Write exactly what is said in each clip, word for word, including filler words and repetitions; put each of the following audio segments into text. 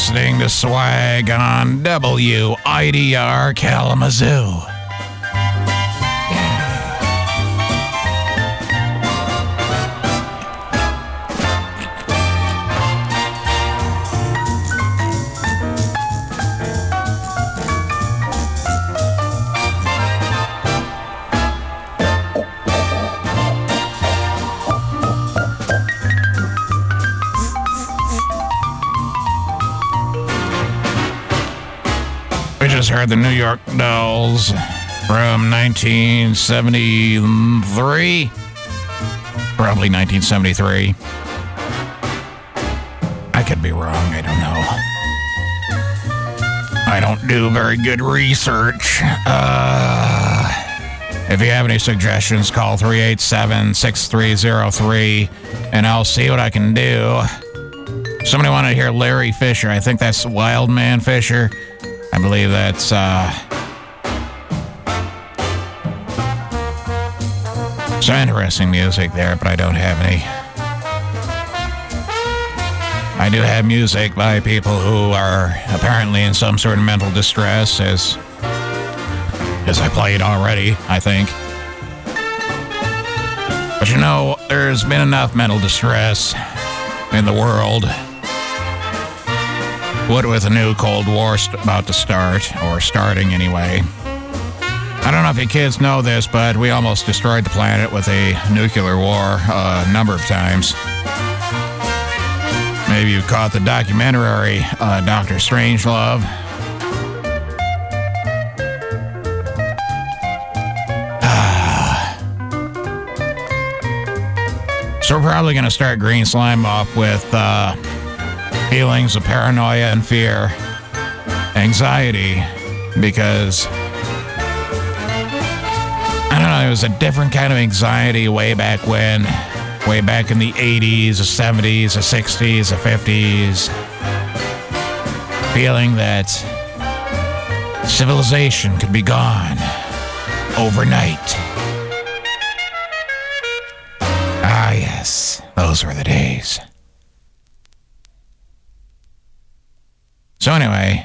listening to Swag on W I D R Kalamazoo. Just heard the New York Dolls from nineteen seventy-three. Probably nineteen seventy-three. I could be wrong. I don't know. I don't do very good research. Uh, if you have any suggestions, call three eight seven, six three zero three and I'll see what I can do. Somebody wanted to hear Larry Fisher. I think that's Wildman Fisher. I believe that's, uh... some interesting music there, but I don't have any. I do have music by people who are apparently in some sort of mental distress, as, as I played already, I think. But you know, there's been enough mental distress in the world. What with a new Cold War st- about to start, or starting anyway. I don't know if you kids know this, but we almost destroyed the planet with a nuclear war uh, a number of times. Maybe you caught the documentary, uh, Doctor Strangelove. So we're probably going to start Green Slime off with... Uh, feelings of paranoia and fear, anxiety, because, I don't know, it was a different kind of anxiety way back when, way back in the eighties, the seventies, the sixties, the fifties, feeling that civilization could be gone overnight. Ah, yes, those were the days. So anyway,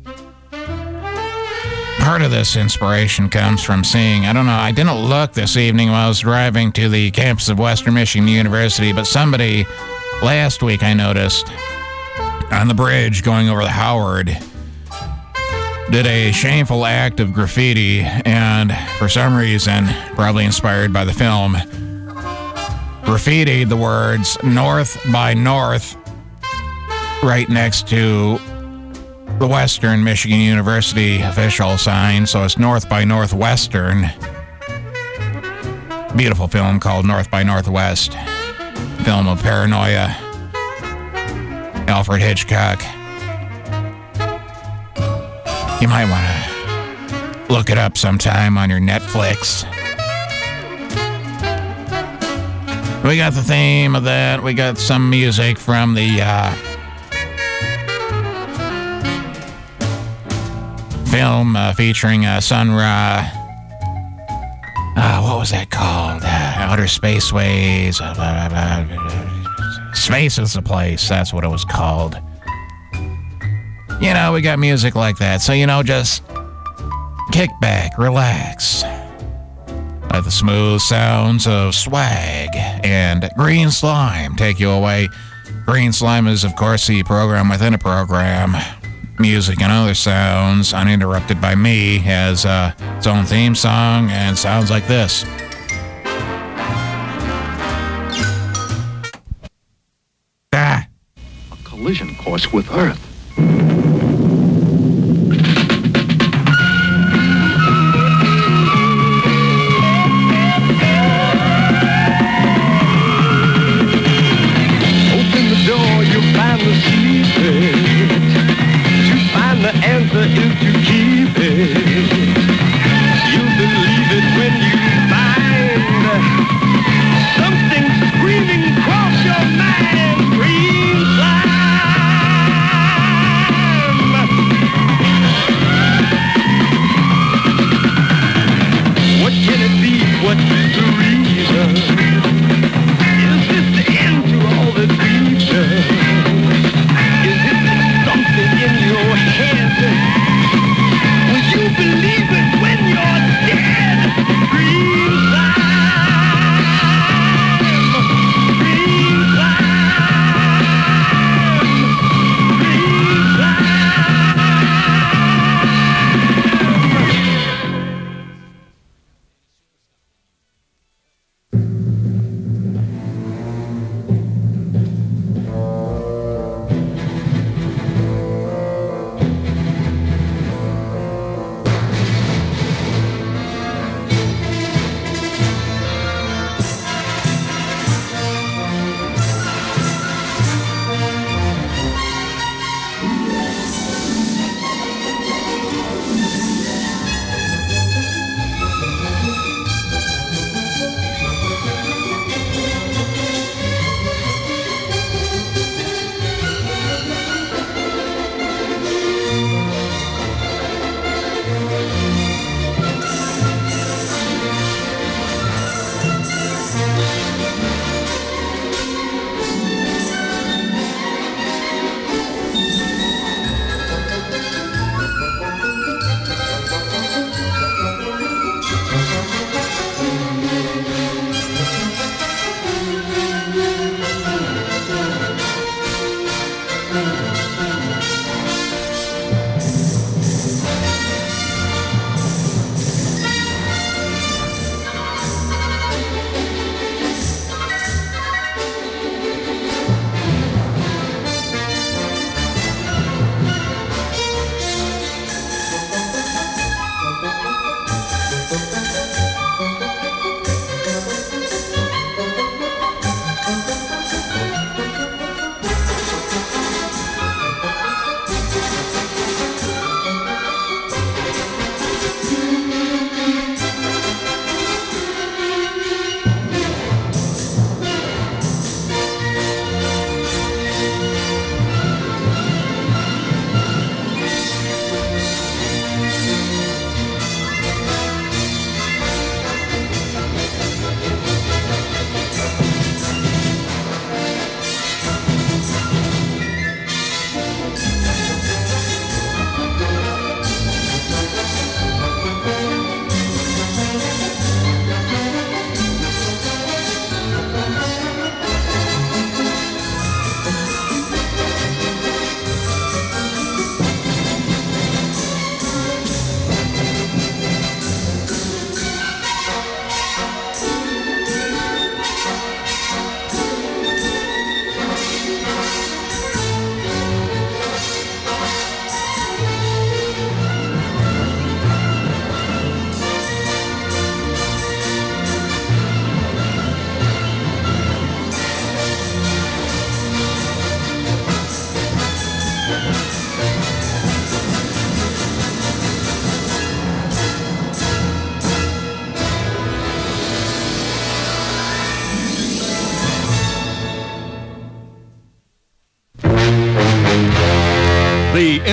part of this inspiration comes from seeing, I don't know, I didn't look this evening while I was driving to the campus of Western Michigan University, but somebody last week I noticed on the bridge going over the Howard did a shameful act of graffiti, and for some reason, probably inspired by the film, graffitied the words North by North right next to the Western Michigan University official sign, so it's North by Northwestern. Beautiful film called North by Northwest. Film of paranoia. Alfred Hitchcock. You might want to look it up sometime on your Netflix. We got the theme of that. We got some music from the, uh, film uh, featuring uh, Sun Ra. Uh, what was that called? Uh, Outer Spaceways. Uh, blah, blah, blah. Space is the place. That's what it was called. You know, we got music like that. So, you know, just kick back, relax. Let the smooth sounds of Swag and Green Slime take you away. Green Slime is, of course, the program within a program. Music and other sounds, uninterrupted by me, has uh, its own theme song and sounds like this. Ah. A collision course with Earth. Open the door, you'll find the secret. The answer is to keep it. You'll believe it when you find something screaming across your mind. Green slime.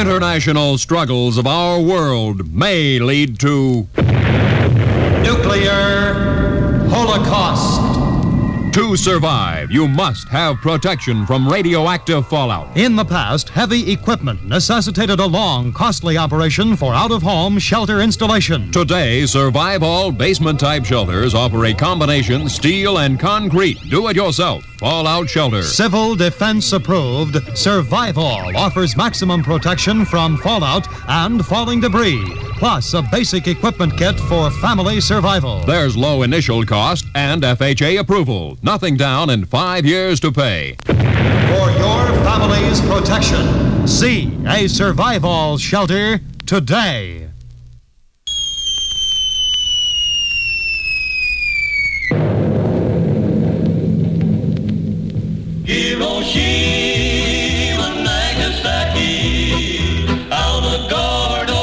international struggles of our world may lead to nuclear holocaust. To survive, you must have protection from radioactive fallout. In the past, heavy equipment necessitated a long, costly operation for out-of-home shelter installation. Today, Survivall basement-type shelters offer a combination steel and concrete do-it-yourself fallout shelter. Civil Defense approved, Survivall offers maximum protection from fallout and falling debris, plus a basic equipment kit for family survival. There's low initial cost and F H A approval. Nothing down and five years to pay. For your family's protection, see a Survivall shelter today. Hiroshima, Nagasaki, Aldegardo,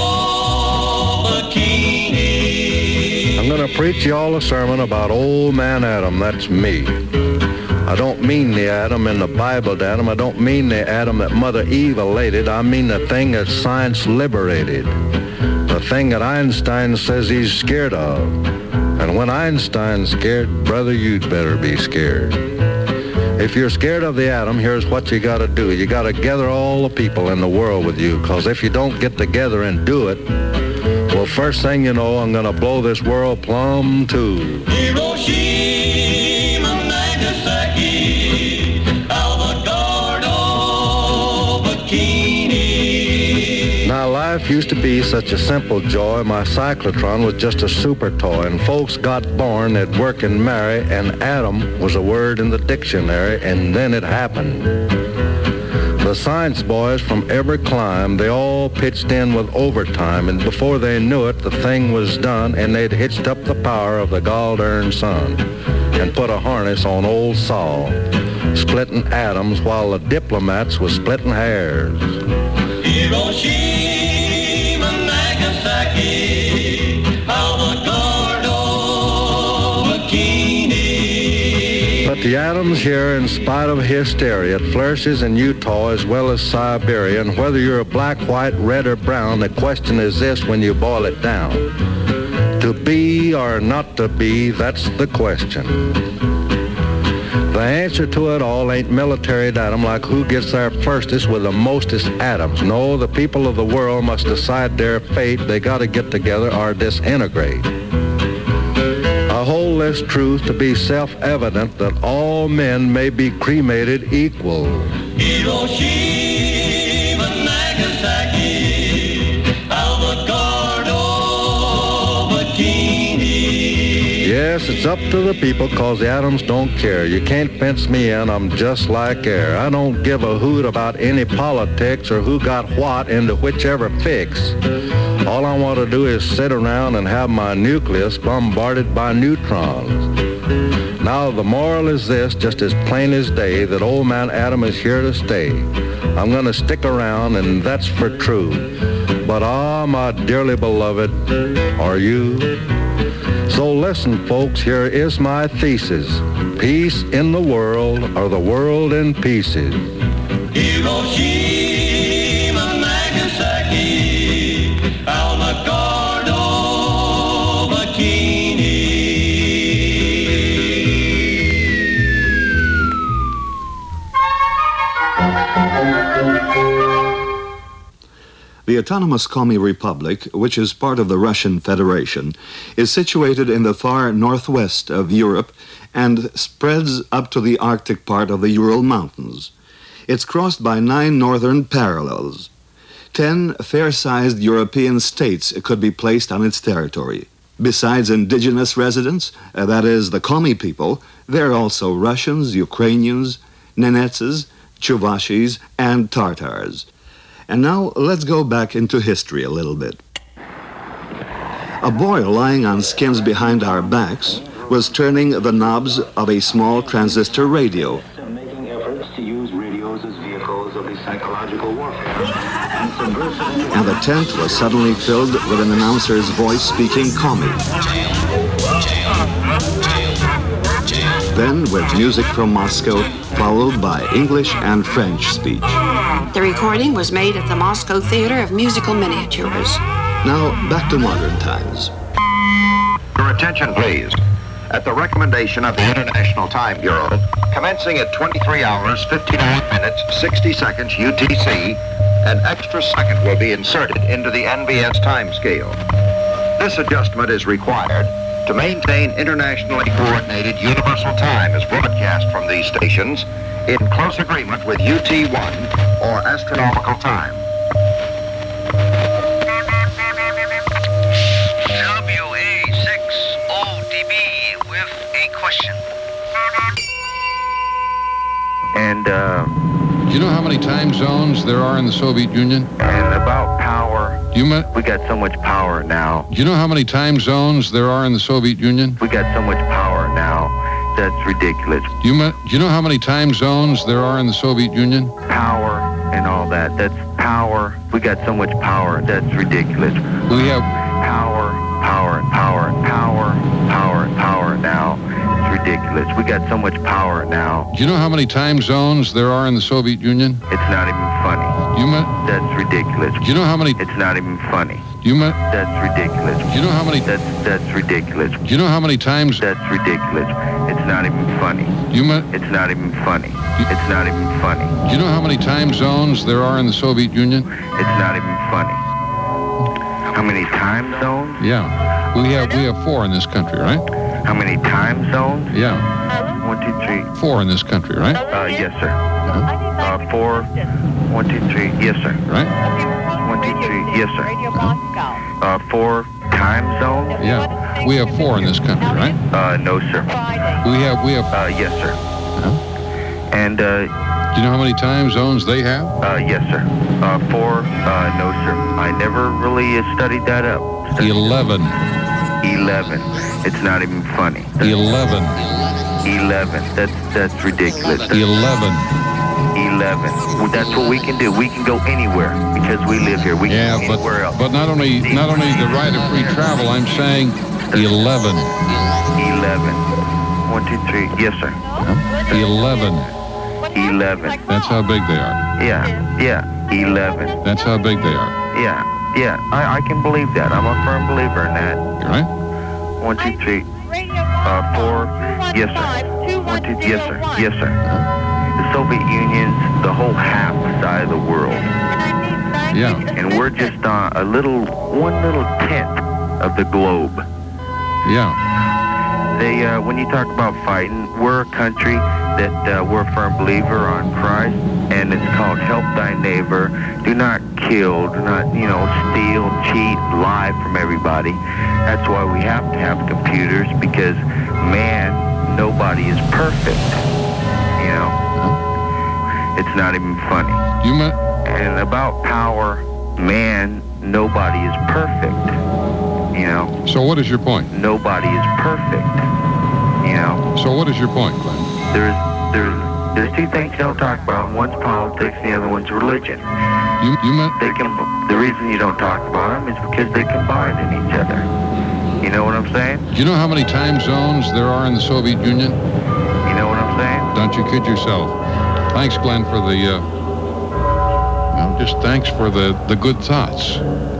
Bikini. I'm going to preach y'all a sermon about old man Adam. That's me. I don't mean the Adam in the Bible, Adam. I don't mean the Adam that Mother Eve elated. I mean the thing that science liberated. The thing that Einstein says he's scared of. And when Einstein's scared, brother, you'd better be scared. If you're scared of the atom, here's what you got to do. You got to gather all the people in the world with you, because if you don't get together and do it, well, first thing you know, I'm going to blow this world plumb too. Hiroshima, Nagasaki, Aldegardo, Bikini. Now, life used to be such a simple joy. My cyclotron was just a super toy, and folks got born, they'd work and marry, and Adam was a word in the dictionary, and then it happened. The science boys from every clime, they all pitched in with overtime, and before they knew it, the thing was done, and they'd hitched up the power of the gall-darn sun and put a harness on old Sol, splitting atoms while the diplomats was splitting hairs. Hiroshima, Nagasaki, Aldegardo, Bikini. But the atom's here in spite of hysteria. It flourishes in Utah as well as Siberia. And whether you're black, white, red, or brown, the question is this when you boil it down. To be or not to be, that's the question. The answer to it all ain't military atom, like who gets there firstest with the mostest atoms. No, the people of the world must decide their fate. They got to get together or disintegrate. I hold this truth to be self-evident that all men may be cremated equal. Hiroshima, Nagasaki, Aldegardo, Bikini. Yes, it's up to the people, cause the atoms don't care. You can't fence me in, I'm just like air. I don't give a hoot about any politics or who got what into whichever fix. All I want to do is sit around and have my nucleus bombarded by neutrons. Now, the moral is this, just as plain as day, that old man Adam is here to stay. I'm going to stick around, and that's for true. But ah, my dearly beloved, are you? So listen, folks, here is my thesis. Peace in the world, or the world in pieces. Hiroshima, Nagasaki, Aldegardo, Bikini. The autonomous Komi Republic, which is part of the Russian Federation, is situated in the far northwest of Europe and spreads up to the Arctic part of the Ural Mountains. It's crossed by nine northern parallels. Ten fair-sized European states could be placed on its territory. Besides indigenous residents, uh, that is, the Komi people, there are also Russians, Ukrainians, Nenetses, Chuvashis, and Tartars. And now, let's go back into history a little bit. A boy lying on skins behind our backs was turning the knobs of a small transistor radio. Making efforts to use radios as vehicles of the psychological warfare. And the tent was suddenly filled with an announcer's voice speaking Komi. Jail, jail, jail, jail. then with music from Moscow, followed by English and French speech. The recording was made at the Moscow Theater of Musical Miniatures. Now, back to modern times. Your attention, please. At the recommendation of the International Time Bureau, commencing at twenty-three hours, fifty-nine minutes, sixty seconds U T C, an extra second will be inserted into the N B S time scale. This adjustment is required to maintain internationally coordinated universal time as broadcast from these stations in close agreement with U T one or astronomical time. W A six O D B with a question. And, uh... Do you know how many time zones there are in the Soviet Union? And about power. Do you me- We got so much power now. Do you know how many time zones there are in the Soviet Union? We got so much power now. That's ridiculous. Do you, me- do you know how many time zones there are in the Soviet Union? Power and all that. That's power. We got so much power. That's ridiculous. We have power, power, and power, and power, power, and power now. It's ridiculous. We got so much power now. Do you know how many time zones there are in the Soviet Union? It's not even funny. Do you me- That's ridiculous. Do you know how many? It's not even funny. Do you me- That's ridiculous. Do you know how many? That's that's ridiculous. Do you know how many times? That's ridiculous. It's not even funny. Do you me- It's not even funny. It's not even funny. Do you know how many time zones there are in the Soviet Union? It's not even funny. How many time zones? Yeah, we have we have four in this country, right? How many time zones? Yeah. One, two, three. Four in this country, right? Uh, yes, sir. Uh-huh. Uh, four. One, two, three. Yes, sir. Right? One, two, three. Yes, sir. Uh, four time zones? Yeah. We have four in this country, right? Uh, no, sir. We have we have. Uh, yes, sir. Uh-huh. And uh, do you know how many time zones they have? Uh, yes, sir. Uh, four. Uh, no, sir. I never really uh, studied that up. Studied Eleven. Eleven. It's not even funny. Eleven. Eleven. That's that's ridiculous. That's Eleven. Eleven. Well, that's what we can do. We can go anywhere because we live here. We can Yeah, go but anywhere else. but not only not only the right of free travel. I'm saying eleven. Eleven. One, two, three. Yes, sir. Huh? Eleven. Eleven. That's how big they are. Yeah. Yeah. Eleven. That's how big they are. Yeah. Yeah. I, I can believe that. I'm a firm believer in that. You right? One, two, three. Uh, four. Yes, sir. One, two. Yes, sir. Yes, sir. The Soviet Union's the whole half side of the world. Yeah. And we're just on a little, one little tenth of the globe. Yeah. They, uh, when you talk about fighting, we're a country that uh, we're a firm believer on Christ, and it's called help thy neighbor. Do not kill, do not, you know, steal, cheat, lie from everybody. That's why we have to have computers, because, man, nobody is perfect, you know. It's not even funny. You meant? And about power, man, nobody is perfect, you know. So what is your point? Nobody is perfect, you know. So what is your point, Glenn? There's, there's, there's two things you don't talk about. One's politics, and the other one's religion. You, you meant? They can. The reason you don't talk about them is because they combine in each other. You know what I'm saying? Do you know how many time zones there are in the Soviet Union? You know what I'm saying? Don't you kid yourself. Thanks, Glenn, for the, uh, well, just thanks for the, the good thoughts.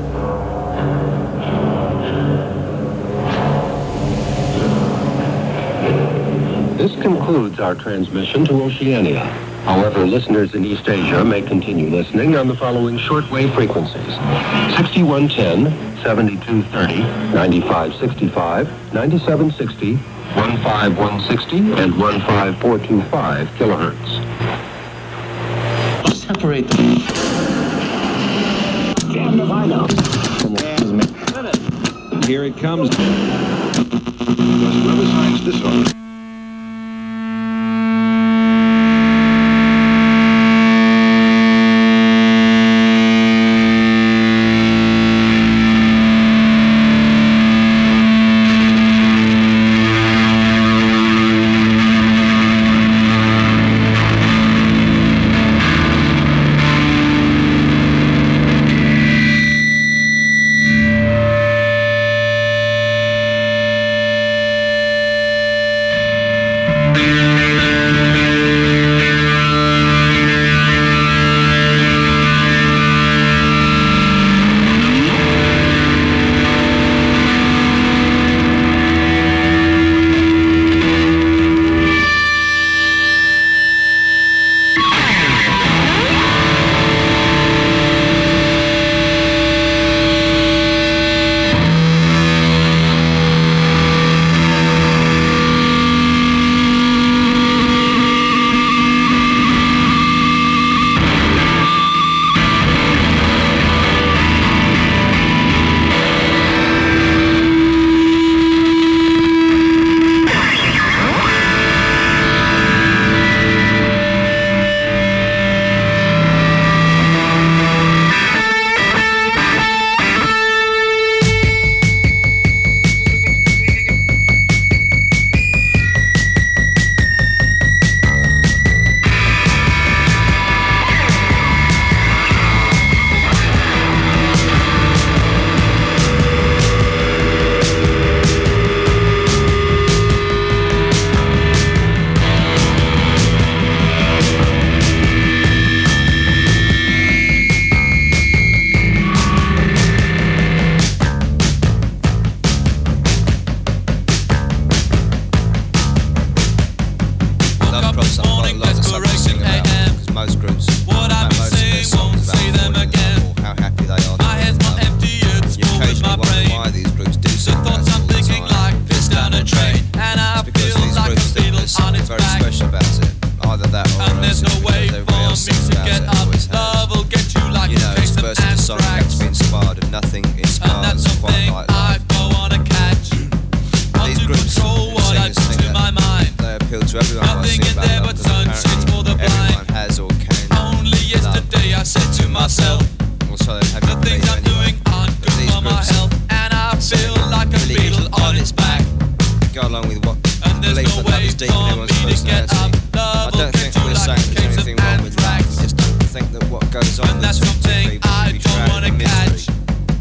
This concludes our transmission to Oceania. However, listeners in East Asia may continue listening on the following shortwave frequencies: sixty-one ten, seventy-two thirty, ninety-five sixty-five, ninety-seven sixty, fifteen one sixty, and fifteen four twenty-five kilohertz. Separate them. Here it comes. Another science disorder. nothing inspires quite like love. These groups of singers think that they appeal to everyone who wants to sing about love, because apparently everyone has or can Only yesterday I said to myself, also they have the things I'm doing aren't good for my health, and I feel like a beetle on its back. Go along with what belief that love is deep in everyone's personality. I don't think we're saying there's anything wrong with love. I just don't think that what goes on with some people can be drowned in misery.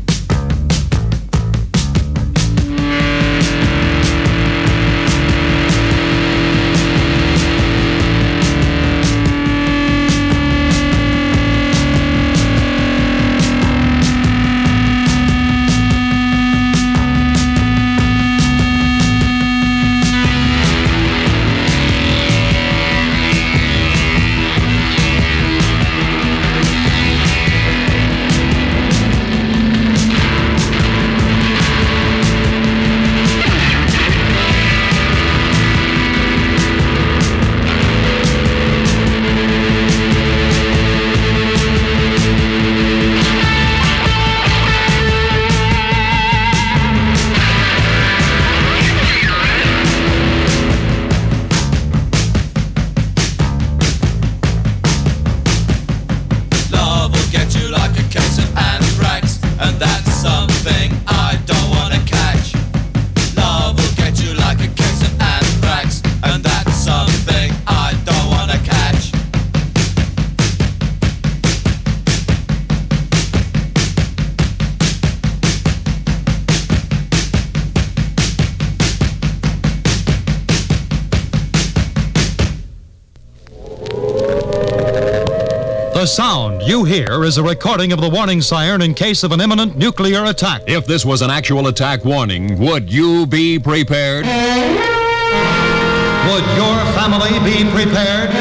The sound you hear is a recording of the warning siren in case of an imminent nuclear attack. If this was an actual attack warning, would you be prepared? Would your family be prepared?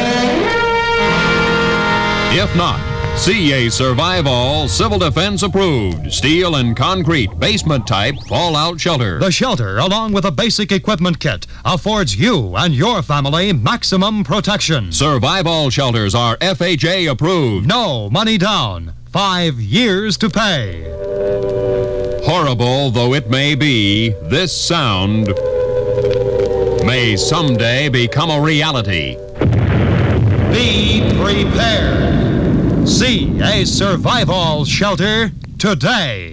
If not, C A Survival Civil Defense approved steel and concrete basement type fallout shelter. The shelter, along with a basic equipment kit, affords you and your family maximum protection. Survival shelters are F H A approved. No money down. Five years to pay. Horrible though it may be, this sound may someday become a reality. Be prepared. See a survival shelter today.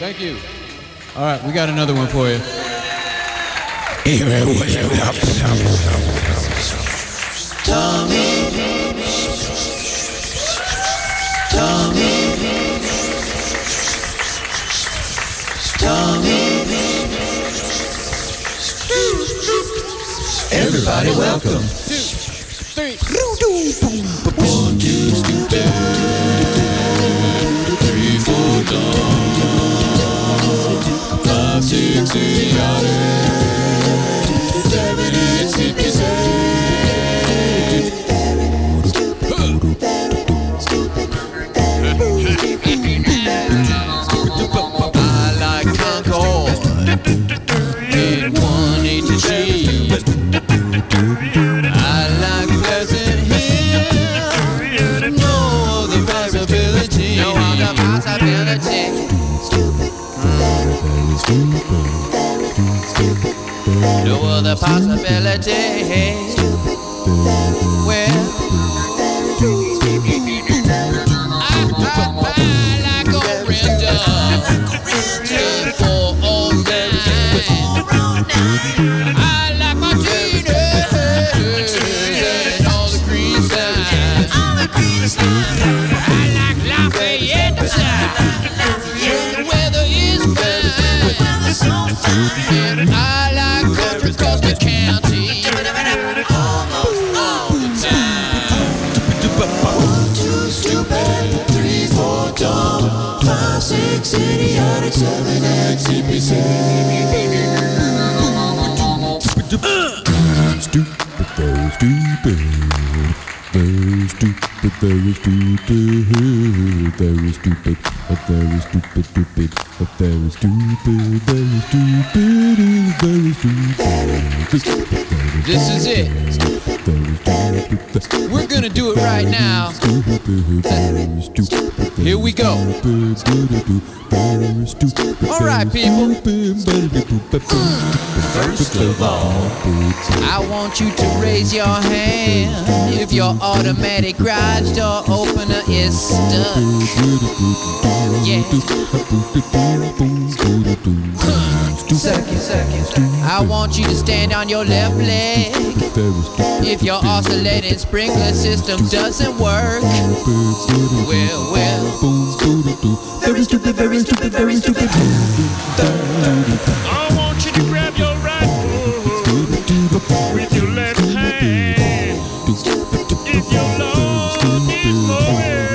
Thank you. All right, we got another one for you. Tommy, Tommy, Tommy. Everybody welcome. Two, three. One, two, stupid. Three, four, dumb. Five, six, idiotic. Seven, eight, sleepy, I like Concord in one eighty G. I like Pleasant Hill. No other possibility. No other possibility. No other possibility. Well, I, I, I like Orinda. Ten for all nine. I like Martinez and all the green signs. I like Lafayette. The weather is fine. And I like Contra Costa County. All the time. One, two, stupid. Three, four, dumb. Five, six, idiotic. Seven, eight, C P C. Stupid, very stupid. Very stupid, very stupid. Very stupid, but very stupid, stupid. But very stupid, very stupid. Very stupid. This is it. We're gonna do it right now. Here we go. Alright, people. First of all, I want you to raise your hand if your automatic garage door opener is stuck. Yeah. Second, second. I want you to stand on your left leg if your oscillating sprinkler system doesn't work. Well, well. Very stupid, very stupid, very stupid. I want you to grab your right foot with your left hand. If your Lord is moving,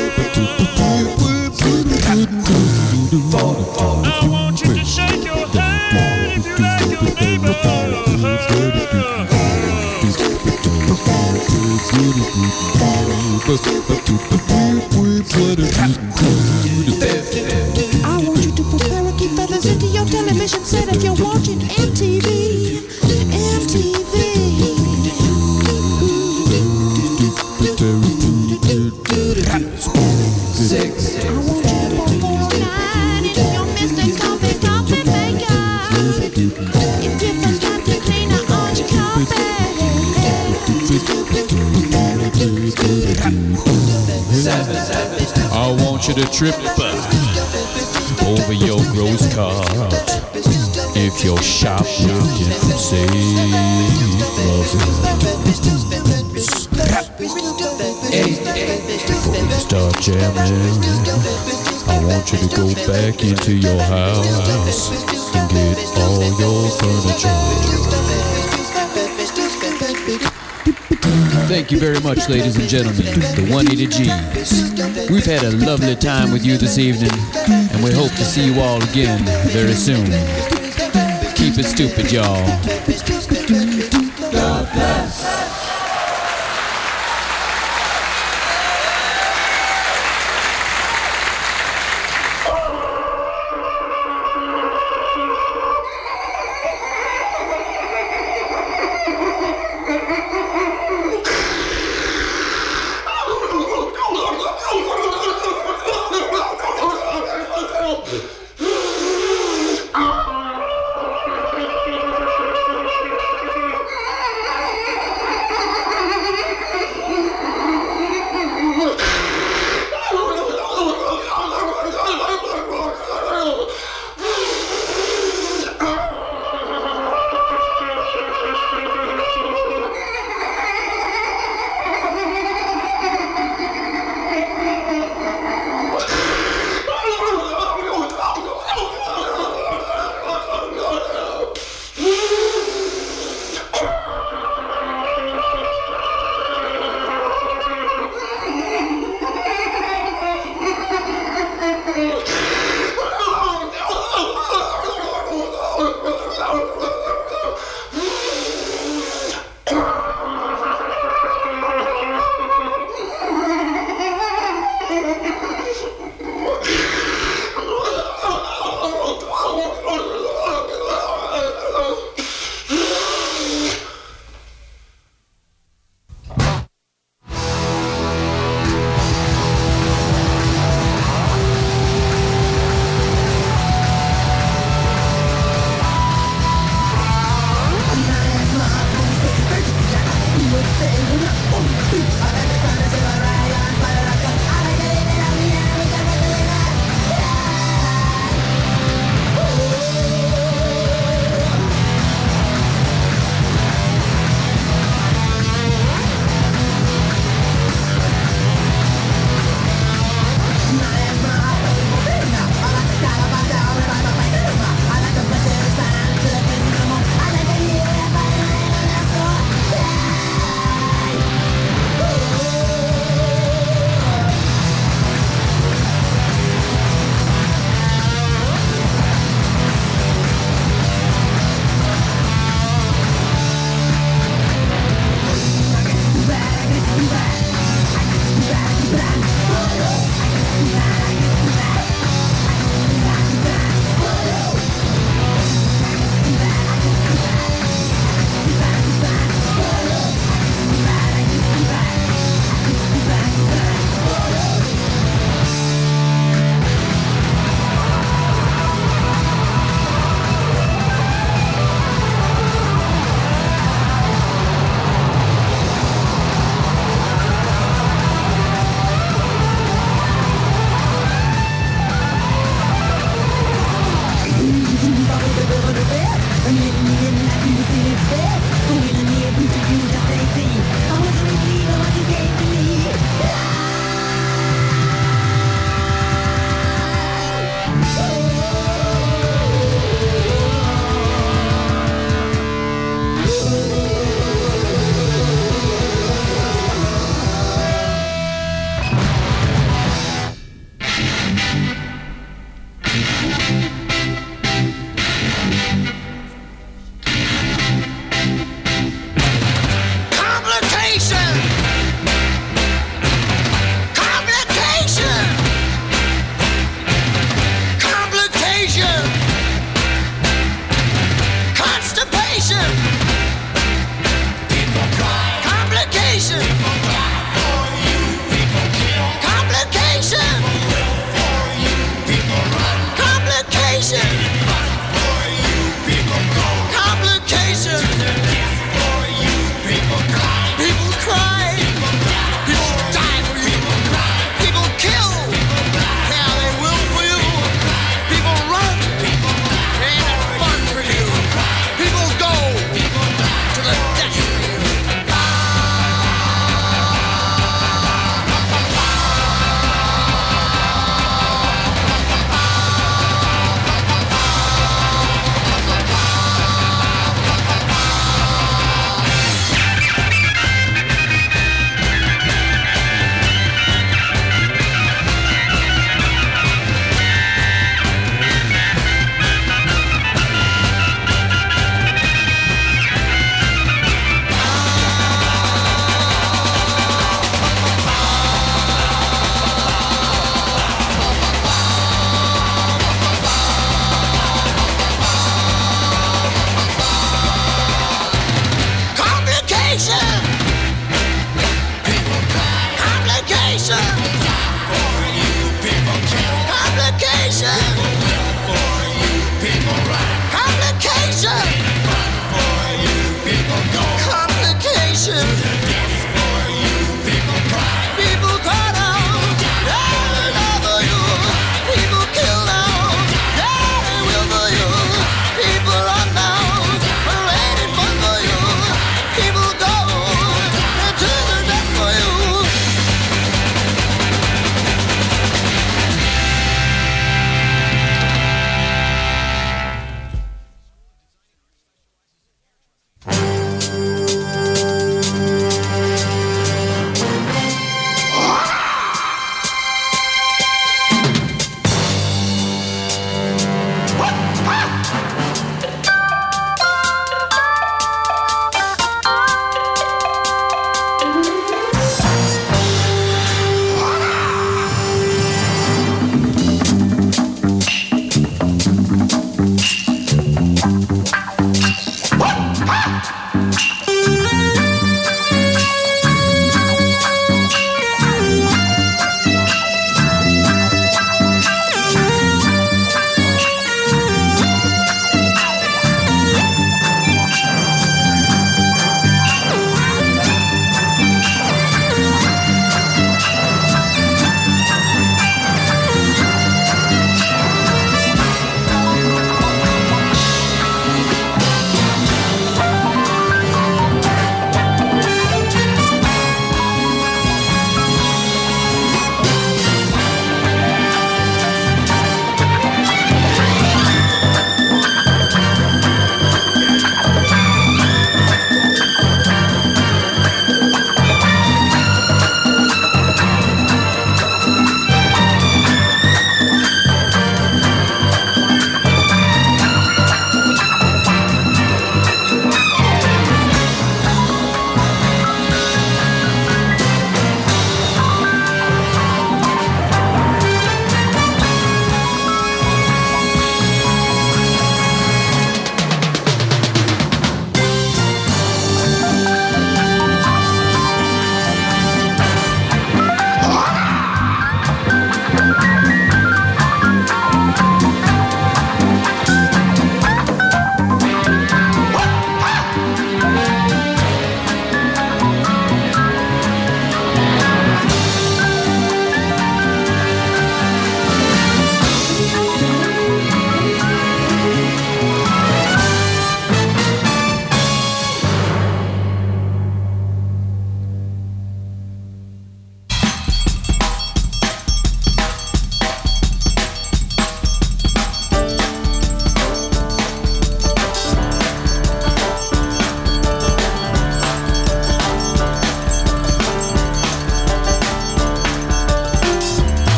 I want you to shake your head if you like your neighbor. I want you to put parakeet feathers into your television set if you're watching M T V. M T V. Six. I want you to put four nine into your Mister Coffee Coffee Maker. If you forgot to clean out all your carpet. Seven. I want you to trip over your rose cart if you're shoplifting from safe before you start jamming, I want you to go back into your house and get all your furniture. Thank you very much, ladies and gentlemen, the one eighty Gs. We've had a lovely time with you this evening, and we hope to see you all again very soon. Keep it stupid, y'all. God bless.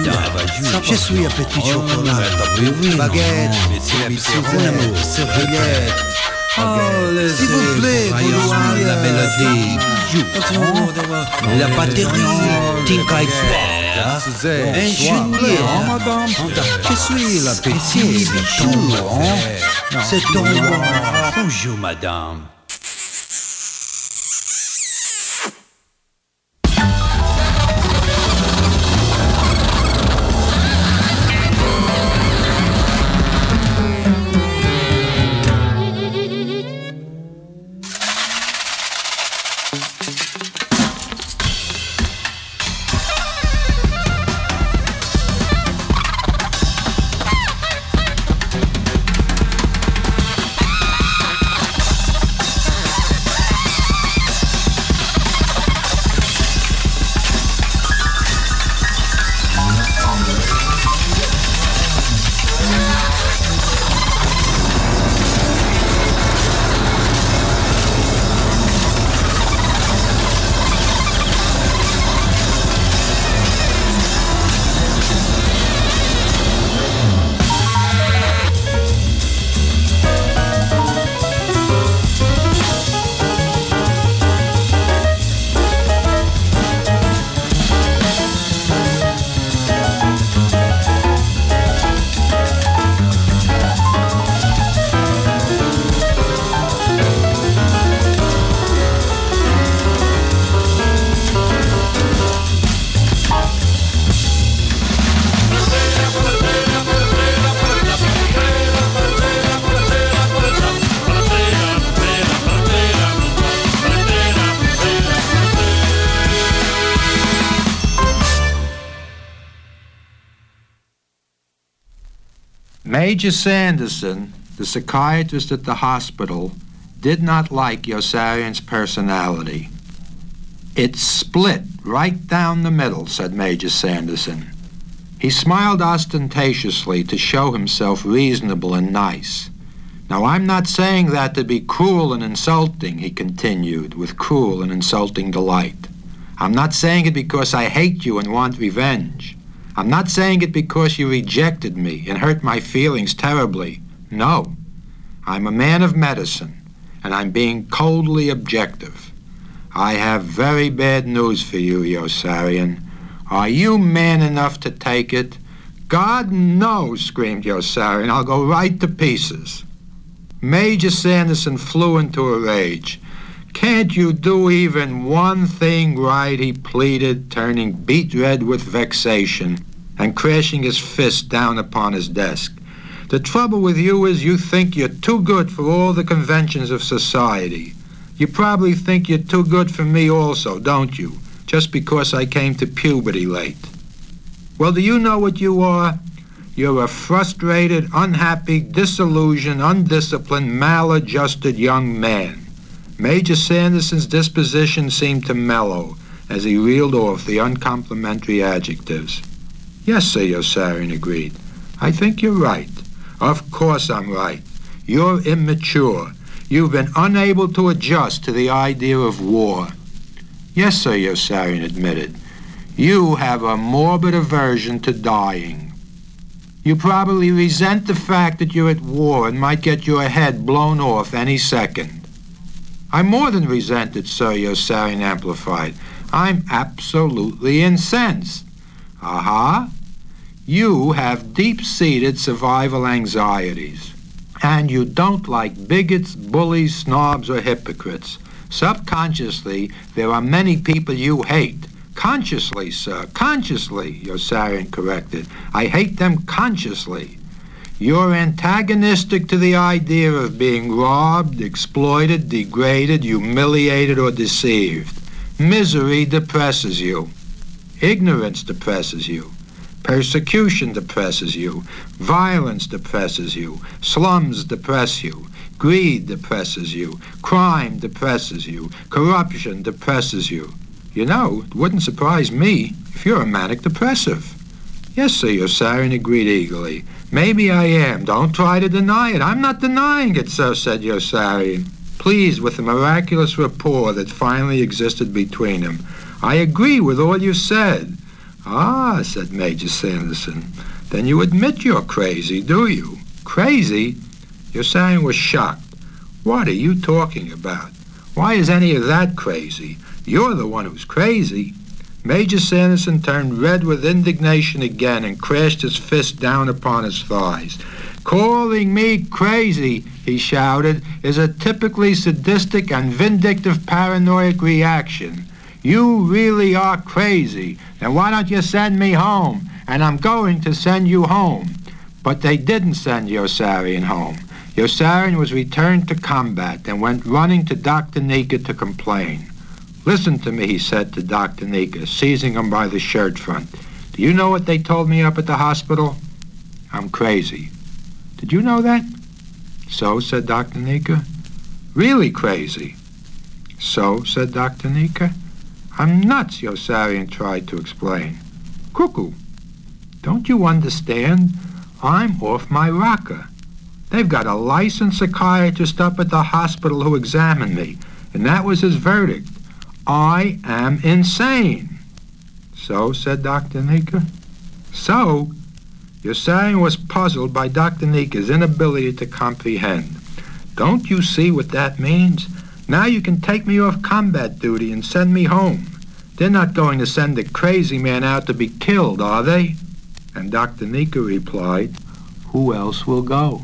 madame. Je suis un petit chocolat. Baguette, serviette. Oh, s'il vous plaît, vouloir la mélodie. La batterie, Tinkai ingénieur. Je suis la petite bichou. C'est ton roi. Bonjour, madame. Major Sanderson, the psychiatrist at the hospital, did not like Yossarian's personality. It's split right down the middle, said Major Sanderson. He smiled ostentatiously to show himself reasonable and nice. Now, I'm not saying that to be cruel and insulting, he continued, with cruel and insulting delight. I'm not saying it because I hate you and want revenge. I'm not saying it because you rejected me and hurt my feelings terribly. No. I'm a man of medicine, and I'm being coldly objective. I have very bad news for you, Yossarian. Are you man enough to take it? God, no, screamed Yossarian. I'll go right to pieces. Major Sanderson flew into a rage. Can't you do even one thing right, he pleaded, turning beet red with vexation and crashing his fist down upon his desk. The trouble with you is you think you're too good for all the conventions of society. You probably think you're too good for me also, don't you? Just because I came to puberty late. Well, do you know what you are? You're a frustrated, unhappy, disillusioned, undisciplined, maladjusted young man. Major Sanderson's disposition seemed to mellow as he reeled off the uncomplimentary adjectives. Yes, sir, Yossarian agreed. I think you're right. Of course I'm right. You're immature. You've been unable to adjust to the idea of war. Yes, sir, Yossarian admitted. You have a morbid aversion to dying. You probably resent the fact that you're at war and might get your head blown off any second. I more than resent it, sir, Yossarian amplified. I'm absolutely incensed. Aha. You have deep-seated survival anxieties. And you don't like bigots, bullies, snobs, or hypocrites. Subconsciously, there are many people you hate. Consciously, sir, consciously, Yossarian corrected. I hate them consciously. You're antagonistic to the idea of being robbed, exploited, degraded, humiliated, or deceived. Misery depresses you. Ignorance depresses you. Persecution depresses you. Violence depresses you. Slums depress you. Greed depresses you. Crime depresses you. Corruption depresses you. You know, it wouldn't surprise me if you're a manic depressive. Yes, sir, Yossarian agreed eagerly. Maybe I am. Don't try to deny it. I'm not denying it, sir, said Yossarian, pleased with the miraculous rapport that finally existed between them. I agree with all you said. Ah, said Major Sanderson. Then you admit you're crazy, do you? Crazy? Yossarian was shocked. What are you talking about? Why is any of that crazy? You're the one who's crazy. Major Sanderson turned red with indignation again and crashed his fist down upon his thighs. Calling me crazy, he shouted, is a typically sadistic and vindictive paranoid reaction. You really are crazy. Now why don't you send me home? And I'm going to send you home. But they didn't send Yossarian home. Yossarian was returned to combat and went running to Doctor Nika to complain. Listen to me, he said to Doctor Nika, seizing him by the shirt front. Do you know what they told me up at the hospital? I'm crazy. Did you know that? So, said Doctor Nika. Really crazy. So, said Doctor Nika. I'm nuts, Yossarian tried to explain. Cuckoo. Don't you understand? I'm off my rocker. They've got a licensed psychiatrist up at the hospital who examined me, and that was his verdict. I am insane. So, said Doctor Nika. So? Yossarian was puzzled by Doctor Nika's inability to comprehend. Don't you see what that means? Now you can take me off combat duty and send me home. They're not going to send the crazy man out to be killed, are they? And Doctor Nika replied, who else will go?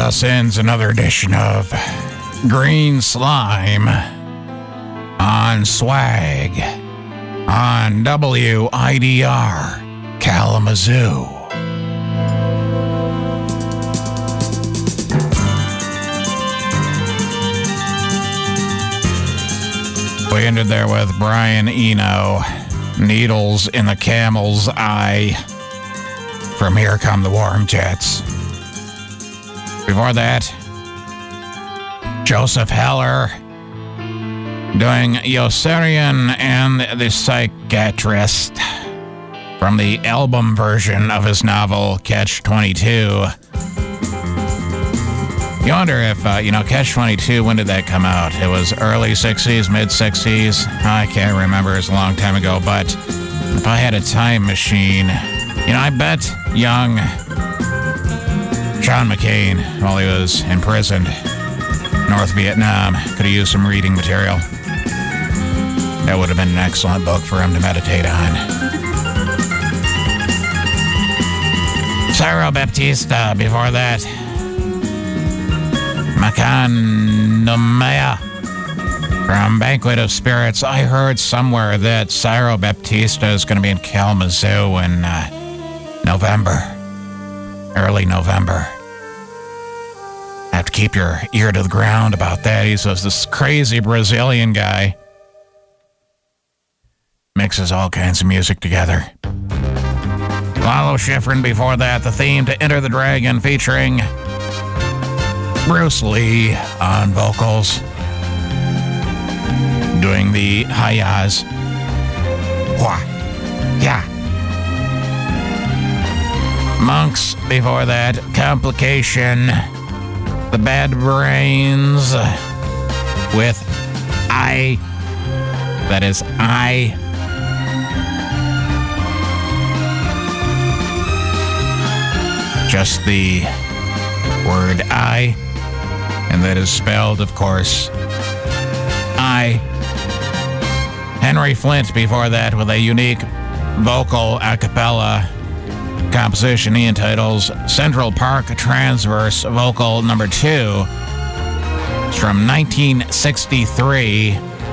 thus ends another edition of Green Slime on Swag on W I D R Kalamazoo. We ended there with Brian Eno, Needles in the Camel's Eye, from Here Come the Warm Jets. Before that, Joseph Heller doing Yossarian and the Psychiatrist from the album version of his novel Catch twenty-two. You wonder if, uh, you know, Catch twenty-two, when did that come out? It was early sixties, mid-sixties? I can't remember. It's a long time ago. But if I had a time machine, you know, I bet young John McCain, while he was imprisoned in North Vietnam, could have used some reading material. That would have been an excellent book for him to meditate on. Ciro Baptista, before that. Macanomea from Banquet of Spirits. I heard somewhere that Ciro Baptista is going to be in Kalamazoo in uh, November. Early November. Have to keep your ear to the ground about that. He's this crazy Brazilian guy. Mixes all kinds of music together. Lalo Schifrin before that. The theme to Enter the Dragon featuring Bruce Lee on vocals, doing the hi-yas. Wah, yeah. Monks before that. Complication. The Bad Brains with I. That is I. Just the word I. And that is spelled, of course, I. Henry Flint before that with a unique vocal a cappella composition he entitles Central Park Transverse Vocal Number Two. It's from nineteen sixty-three.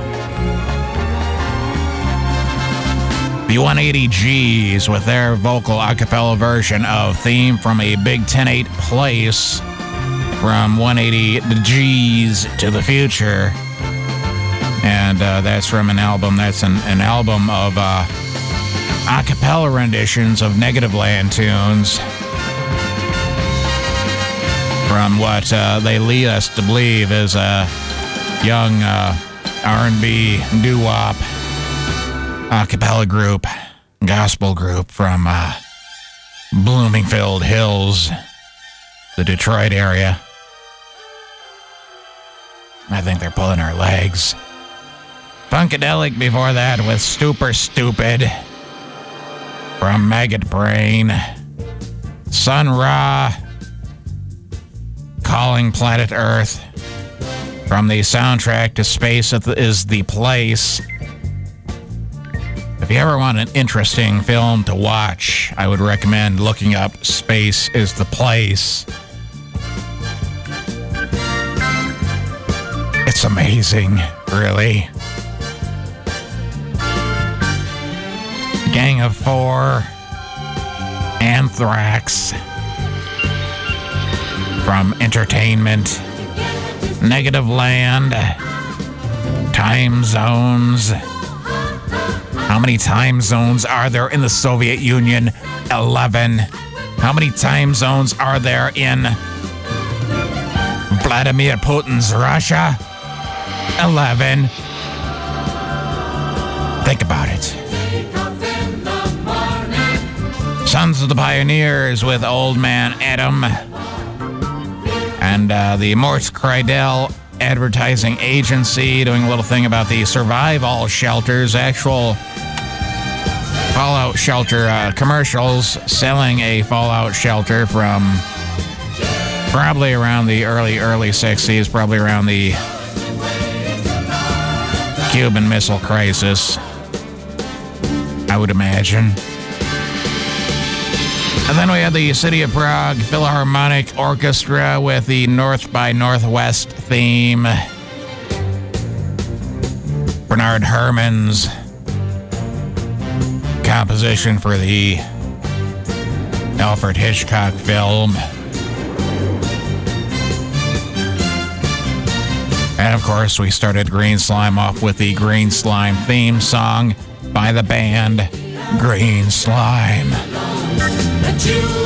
The one eighty G's with their vocal a cappella version of Theme from a Big Ten eight Place. From one eighty G's to the Future. And uh, that's from an album, that's an, an album of uh, a cappella renditions of Negative Land tunes. From what uh, they lead us to believe is a young uh, R and B doo-wop a cappella group, gospel group from uh, Bloomingfield Hills, the Detroit area. I think they're pulling our legs. Funkadelic before that with Super Stupid from Maggot Brain. Sun Ra Calling Planet Earth from the soundtrack to Space is the Place. If you ever want an interesting film to watch, I would recommend looking up Space is the Place. It's amazing, really. Gang of Four, Anthrax, from Entertainment, Negative Land, Time Zones. How many time zones are there in the Soviet Union? eleven. How many time zones are there in Vladimir Putin's Russia? eleven. Think about it. Sons of the Pioneers with Old Man Adam. And uh, the Morse Kreidel Advertising Agency doing a little thing about the Survive All shelters, actual fallout shelter uh, commercials, selling a fallout shelter from probably around the early, early sixties, probably around the Cuban Missile Crisis, I would imagine. And then we had the City of Prague Philharmonic Orchestra with the North by Northwest theme. Bernard Herrmann's composition for the Alfred Hitchcock film. And of course, we started Green Slime off with the Green Slime theme song by the band Green Slime. That you